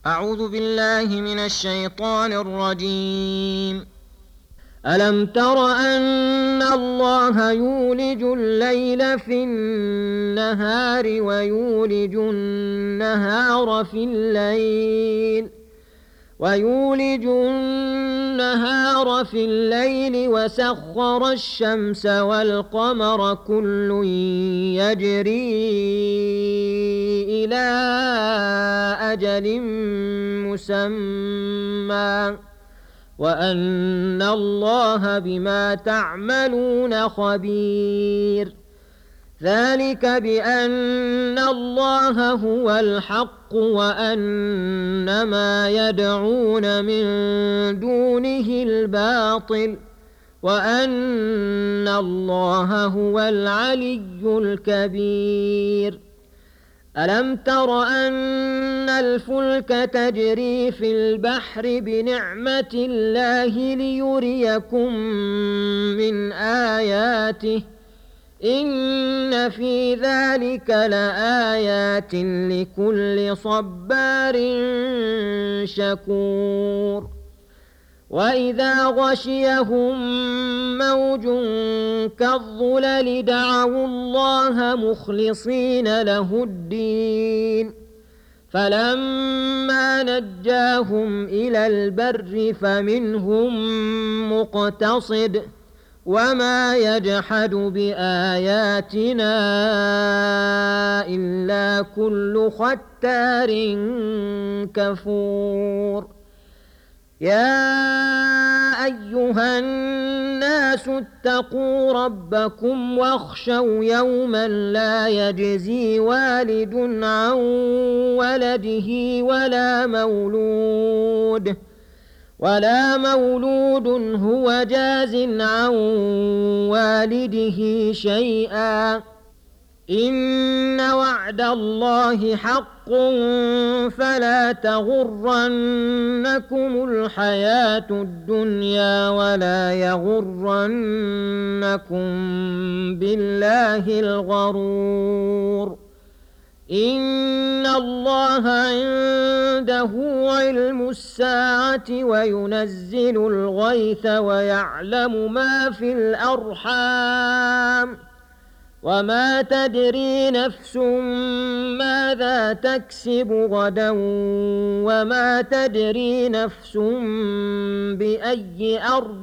أعوذ بالله من الشيطان الرجيم. ألم تر أن الله يولج الليل في النهار ويولج النهار في الليل وسخر الشمس والقمر كل يجري إلى أجل مسمى وأن الله بما تعملون خبير. ذلك بأن الله هو الحق وأن ما يدعون من دونه الباطل وأن الله هو العلي الكبير. ألم تر أن الفلك تجري في البحر بنعمة الله ليريكم من آياته إن في ذلك لآيات لكل صبار شكور. وإذا غشيهم موج كالظلل دعوا الله مخلصين له الدين فلما نجاهم إلى البر فمنهم مقتصد وما يجحد بآياتنا إلا كل ختار كفور. يا أيها الناس اتقوا ربكم واخشوا يوما لا يجزي والد عن ولده ولا مولود هو جاز عن والده شيئا إن وعد الله حق فلا تغرنكم الحياة الدنيا ولا يغرنكم بالله الغرور. إن الله عنده علم الساعة وينزل الغيث ويعلم ما في الأرحام وما تدري نفس ماذا تكسب غدا وما تدري نفس بأي أرض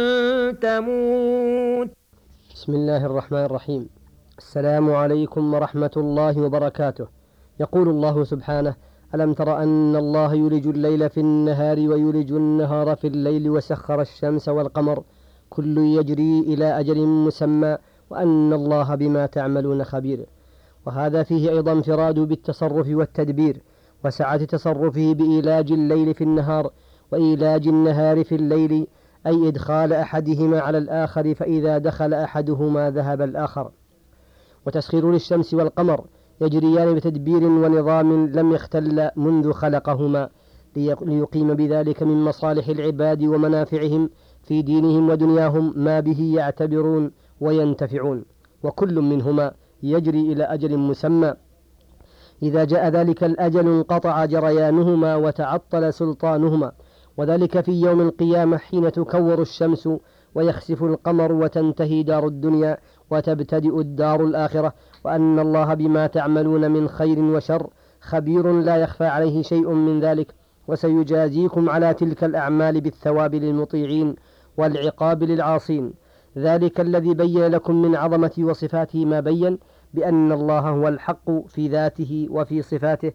تموت. بسم الله الرحمن الرحيم. السلام عليكم ورحمة الله وبركاته. يقول الله سبحانه: ألم تر أن الله يولج الليل في النهار ويولج النهار في الليل وسخر الشمس والقمر كل يجري إلى أجل مسمى وأن الله بما تعملون خبير. وهذا فيه أيضا انفراد بالتصرف والتدبير وسعة تصرفه بإيلاج الليل في النهار وإيلاج النهار في الليل، أي إدخال أحدهما على الآخر، فإذا دخل أحدهما ذهب الآخر. وتسخير للشمس والقمر يجريان بتدبير ونظام لم يختل منذ خلقهما ليقيم بذلك من مصالح العباد ومنافعهم في دينهم ودنياهم ما به يعتبرون وينتفعون، وكل منهما يجري إلى أجل مسمى. إذا جاء ذلك الأجل انقطع جريانهما وتعطل سلطانهما، وذلك في يوم القيامة حين تكور الشمس ويخسف القمر وتنتهي دار الدنيا وتبتدئ الدار الآخرة. وأن الله بما تعملون من خير وشر خبير لا يخفى عليه شيء من ذلك، وسيجازيكم على تلك الأعمال بالثواب للمطيعين والعقاب للعاصين. ذلك الذي بين لكم من عظمة وصفاته ما بين بأن الله هو الحق في ذاته وفي صفاته،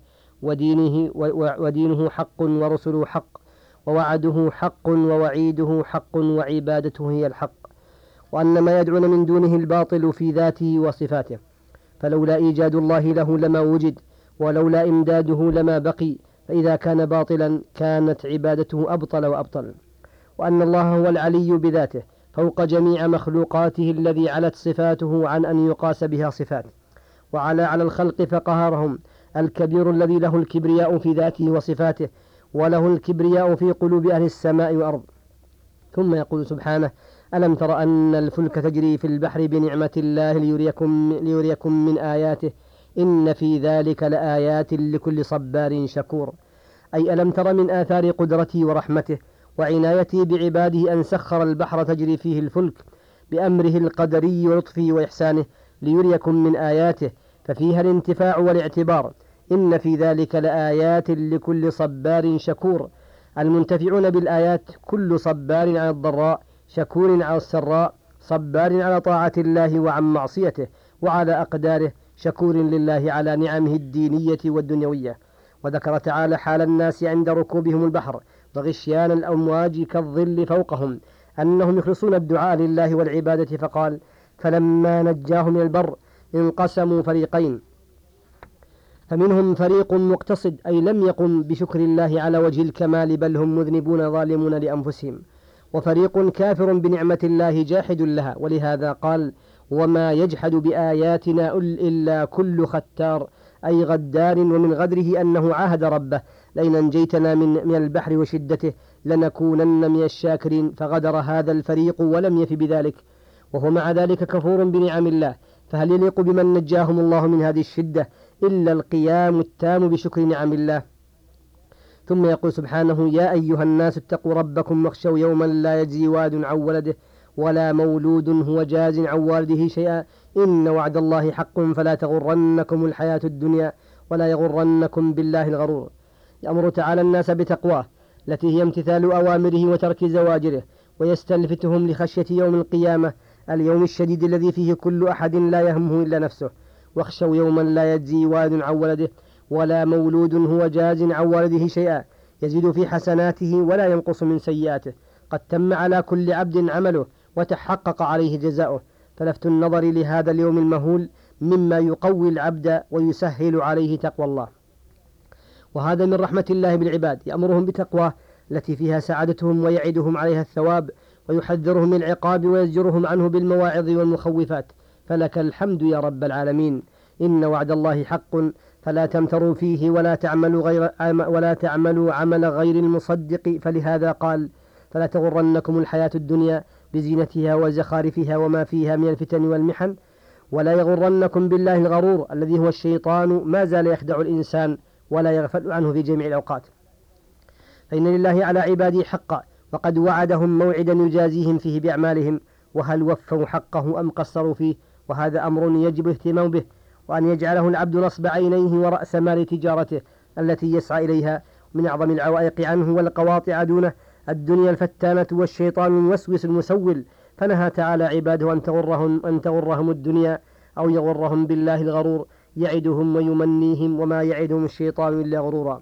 ودينه حق ورسله حق، ووعده حق ووعيده حق وعبادته هي الحق، وأن ما يدعون من دونه الباطل في ذاته وصفاته، فلولا إيجاد الله له لما وجد ولولا إمداده لما بقي، فإذا كان باطلا كانت عبادته أبطل وأبطل. وأن الله هو العلي بذاته فوق جميع مخلوقاته الذي علت صفاته عن أن يقاس بها صفات، وعلى الخلق فقهرهم، الكبير الذي له الكبرياء في ذاته وصفاته وله الكبرياء في قلوب أهل السماء والأرض. ثم يقول سبحانه: ألم تر أن الفلك تجري في البحر بنعمة الله ليريكم من آياته إن في ذلك لآيات لكل صبار شكور. أي ألم تر من آثار قدرته ورحمته وعنايته بعباده أن سخر البحر تجري فيه الفلك بأمره القدري ولطفه وإحسانه ليريكم من آياته، ففيها الانتفاع والاعتبار. إن في ذلك لآيات لكل صبار شكور. المنتفعون بالآيات كل صبار على الضراء، شكور على السراء، صبار على طاعة الله وعن معصيته وعلى أقداره، شكور لله على نعمه الدينية والدنيوية. وذكر تعالى حال الناس عند ركوبهم البحر وغشيان الأمواج كالظل فوقهم أنهم يخلصون الدعاء لله والعبادة، فقال: فلما نجاهم إلى البر انقسموا فريقين، فمنهم فريق مقتصد أي لم يقم بشكر الله على وجه الكمال بل هم مذنبون ظالمون لأنفسهم، وفريق كافر بنعمة الله جاحد لها، ولهذا قال: وما يجحد بآياتنا إلا كل ختار أي غدار. ومن غدره أنه عاهد ربه: لئن أنجيتنا من البحر وشدته لنكونن من الشاكرين، فغدر هذا الفريق ولم يف بذلك، وهو مع ذلك كفور بنعم الله. فهل يليق بمن نجاهم الله من هذه الشدة إلا القيام التام بشكر نعم الله؟ ثم يقول سبحانه: يا أيها الناس اتقوا ربكم واخشوا يوما لا يجزي والد عن ولده ولا مولود هو جاز عن والده شيئا إن وعد الله حق فلا تغرنكم الحياة الدنيا ولا يغرنكم بالله الغرور. يأمر تعالى الناس بتقواه التي هي امتثال أوامره وترك زواجره، ويستلفتهم لخشية يوم القيامة، اليوم الشديد الذي فيه كل أحد لا يهمه إلا نفسه. واخشوا يوما لا يجزي والد عن ولده ولا مولود هو جاز عن والده شيئا، يزيد في حسناته ولا ينقص من سيئاته، قد تم على كل عبد عمله وتحقق عليه جزاؤه. فلفت النظر لهذا اليوم المهول مما يقوي العبد ويسهل عليه تقوى الله، وهذا من رحمة الله بالعباد، يأمرهم بتقواه التي فيها سعادتهم ويعدهم عليها الثواب، ويحذرهم من العقاب ويزجرهم عنه بالمواعظ والمخوفات. فلك الحمد يا رب العالمين. إن وعد الله حق فلا تمتروا فيه ولا تعملوا عمل غير المصدق. فلهذا قال: فلا تغرنكم الحياة الدنيا بزينتها وزخارفها وما فيها من الفتن والمحن، ولا يغرنكم بالله الغرور الذي هو الشيطان ما زال يخدع الإنسان ولا يغفل عنه في جميع الأوقات. فإن لله على عباده حقا، وقد وعدهم موعدا يجازيهم فيه بأعمالهم، وهل وفوا حقه أم قصروا فيه؟ وهذا أمر يجب اهتمام به، وأن يجعله العبد نصب عينيه ورأس مال تجارته التي يسعى إليها. من أعظم العوائق عنه والقواطع دونه الدنيا الفتانة والشيطان الموسوس المسول، فنهى تعالى عباده أن تغرهم الدنيا أو يغرهم بالله الغرور، يعدهم ويمنيهم وما يعدهم الشيطان إلا غرورا.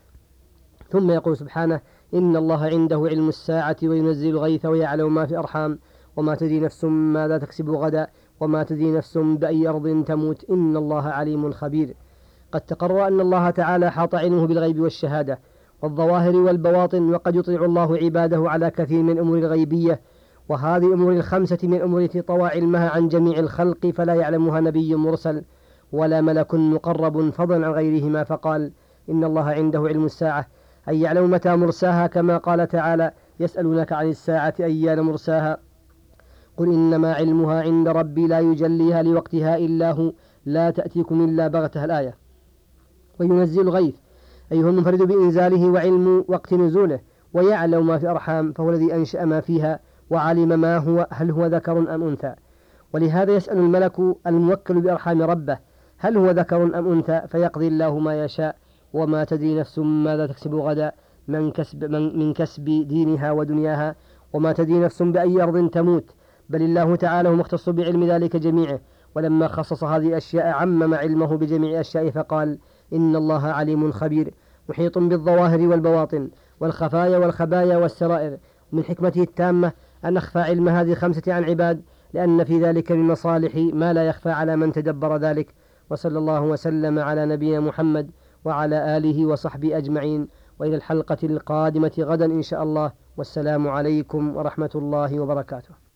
ثم يقول سبحانه: إن الله عنده علم الساعة وينزل الغيث ويعلم ما في الأرحام وما تدري نفس ماذا تكسب غدا وما تدري نفس بأي أرض تموت إن الله عليم خبير. قد تقرر أن الله تعالى حاط علمه بالغيب والشهادة والظواهر والبواطن، وقد يطلع الله عباده على كثير من الأمور الغيبية، وهذه الأمور الخمسة من الأمور التي طوى علمها عن جميع الخلق فلا يعلمها نبي مرسل ولا ملك مقرب فضلا عن غيرهما. فقال: إن الله عنده علم الساعة أي يعلم متى مرساها، كما قال تعالى: يسألونك عن الساعة أيان مرساها قل إنما علمها عند ربي لا يجليها لوقتها إلا هو لا تأتيكم إلا بغتة. الآية. وينزل الغيث أي هو المنفرد بإنزاله وعلم وقت نزوله، ويعلم ما في الأرحام فهو الذي أنشأ ما فيها وعلم ما هو هل هو ذكر أم أنثى. ولهذا يسأل الملك الموكل بأرحام ربه: هل هو ذكر أم أنثى؟ فيقضي الله ما يشاء. وما تدري نفس ماذا تكسب غدا من كسب دينها ودنياها وما تدري نفس بأي أرض تموت. بل الله تعالى هو مختص بعلم ذلك جميعه، ولما خصص هذه الأشياء عمم علمه بجميع أشيائه فقال: إن الله عليم خبير محيط بالظواهر والبواطن والخفايا والخبايا والسرائر. من حكمته التامة أن أخفى علم هذه الخمسة عن عباد، لأن في ذلك من مصالح ما لا يخفى على من تدبر ذلك. وصلى الله وسلم على نبينا محمد وعلى آله وصحبه أجمعين، وإلى الحلقة القادمة غدا إن شاء الله، والسلام عليكم ورحمة الله وبركاته.